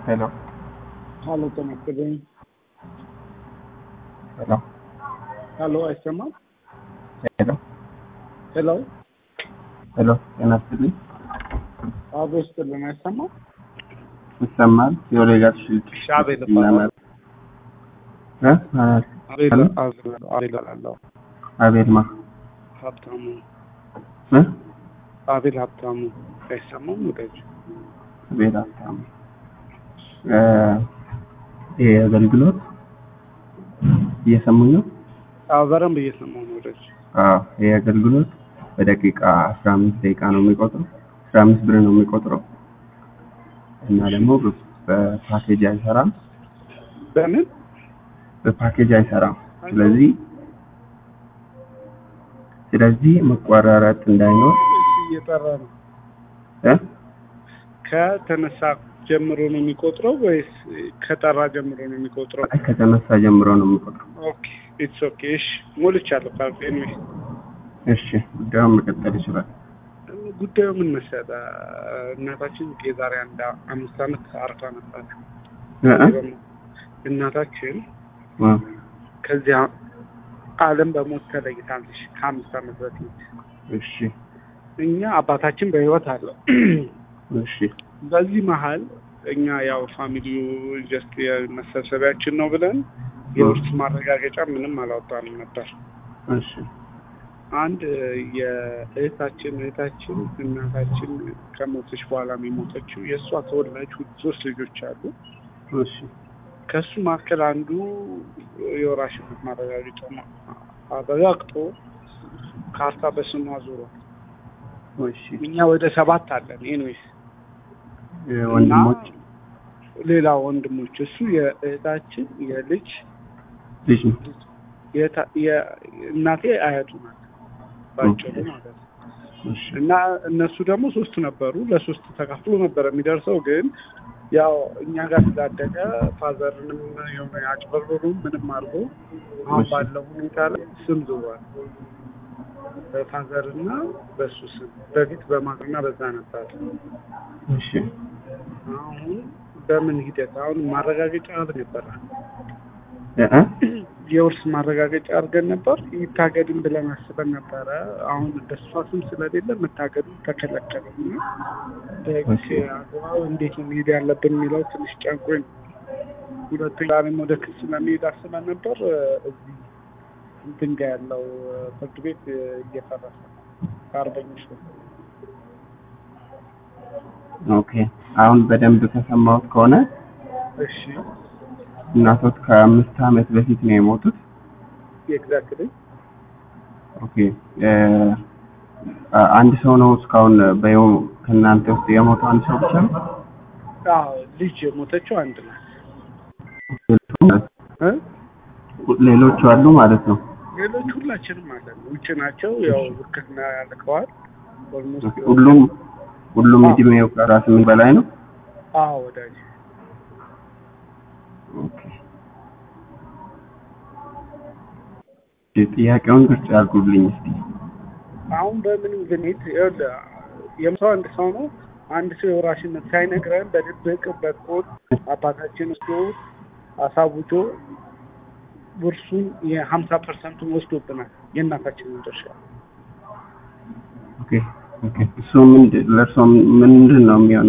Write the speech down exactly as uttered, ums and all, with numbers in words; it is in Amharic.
Hello. Hello, Tanakadin. Hello. Hello, Asama. Hello. Hello. Hello. Tanakadin. Obviously, Asama. ይሰማል የወለጋት ሽልት ሻቤል ይባላል እ አቤል አቤል አቤል አለው አቤል ማ ሀብታሙ እ አቤል ሀብታሙ አይሰማም ወዳጅ አቤል ሀብታሙ እ ይሄ አገልግሎት እየሰሙኝ ነው? አዎ በደንብ እየሰማሁ ነው ወዳጅ። አዎ ይሄ አገልግሎት በደቂቃ አስራ አምስት ደቂቃ ነው የሚቆጥረው አስራ አምስት ብር ነው የሚቆጥረው እና ደግሞ በፓኬጅ አይሰራም። በምን በፓኬጅ አይሰራም። ስለዚህ ስለዚህ መቋራረጥ እንዳይኖር እየጠራ ነው እ ከተነሳ ጀምሮ ነው የሚቆጥረው ወይስ ከጠራ ጀምሮ ነው የሚቆጥረው? አይ ከተነሳ ጀምሮ ነው የሚቆጥረው። ኦኬ ኢትስ ኦኬ። እሺ ሞልቻለሁ ካርድ ኤኒዌይ። እሺ ጉዳዩን መቀጠል ይችላል። ጉዳዩ ምን መሰለህ? እናታችን የዛሬ አንድ አምስት ዓመት አርፋ ነበር። እናታችን ከዚያ ዓለም በሞት ተለይታለች ከአምስት ዓመት በፊት። እሺ እኛ አባታችን በህይወት አለ። እሺ በዚህ መሀል እኛ ያው ፋሚሊው ጀስት የመሰብሰቢያችን ነው ብለን የውርስ ማረጋገጫ ምንም አላወጣንም ነበር። እሺ አንድ የእህታችን እህታችን እናታችን ከሞተች በኋላ የሚሞተችው የእሷ ተወላጅ ሶስት ልጆች አሉ። እሺ ከሱ መካከል አንዱ የወራሽነት ማረጋገጫ አረጋግጦ ካርታ በስሙ አዙሯል። እሺ እኛ ወደ ሰባት አለን። ኤኒዌይስ ወንድሞች ሌላ ወንድሞች እሱ የእህታችን የልጅ ልጅ ነው። የእናቴ አያቱ ናት ባጭሩ ማለት ነው። እና እነሱ ደግሞ ሶስት ነበሩ። ለሶስት ተካፍሎ ነበር የሚደርሰው። ግን ያው እኛ ጋር ስላደገ ፋዘርንም የሆነ ያጭበርብሩ ምንም አድርጎ አሁን ባለው ሁኔታ ላይ ስም ዞሯል። በፋዘርና በሱ ስም በፊት በማግና በዛ ነበር። እሺ አሁን በምን ሂደት አሁን ማረጋገጫ ነበር እ የውርስ ማረጋገጫ አድርገን ነበር። ይታገድም ብለን አስበን ነበረ። አሁን በሷ ስም ስለሌለ መታገዱ ተከለከለና ደክ አግባው እንዴት ነው መሄድ ያለብን የሚለው ትንሽ ጨንቆኝ ሁለተኛ ላይም ወደ ክስ ለመሄድ አስበን ነበር። እዚህ እንትን ጋር ያለው ፍርድ ቤት እየፈረሰ አርበኞች ነው። ኦኬ አሁን በደንብ ተሰማሁት ከሆነ እሺ እናቶት ከአምስት ዓመት በፊት ነው የሞቱት። ኤግዛክትሊ ኦኬ አንድ ሰው ነው እስካሁን በየው ከእናንተ ውስጥ የሞተው አንድ ሰው ብቻ ነው? አዎ ልጅ የሞተችው አንድ ናት። እ ሌሎቹ አሉ ማለት ነው? ሌሎች ሁላችንም አለን። ውጭ ናቸው። ያው ውክልና ያልከዋል ኦልሞስት ሁሉም ሁሉም እድሜው ከአራት ምን በላይ ነው? አዎ ወዳጅ ኦኬ ጥያቄውን ግልጽ ያድርጉልኝ እስቲ። አሁን በምን ግኔት የምሰው አንድ ሰው ነው አንድ ሰው የወራሽነት ሳይነግረን በድብቅ በኮድ አባታችን እሱ አሳውጆ ውርሱን የሀምሳ ፐርሰንቱን ወስዶብናል የእናታችንን ድርሻ። ኦኬ ኦኬ እሱ ምን ለእርሶ ምንድን ነው የሚሆነው?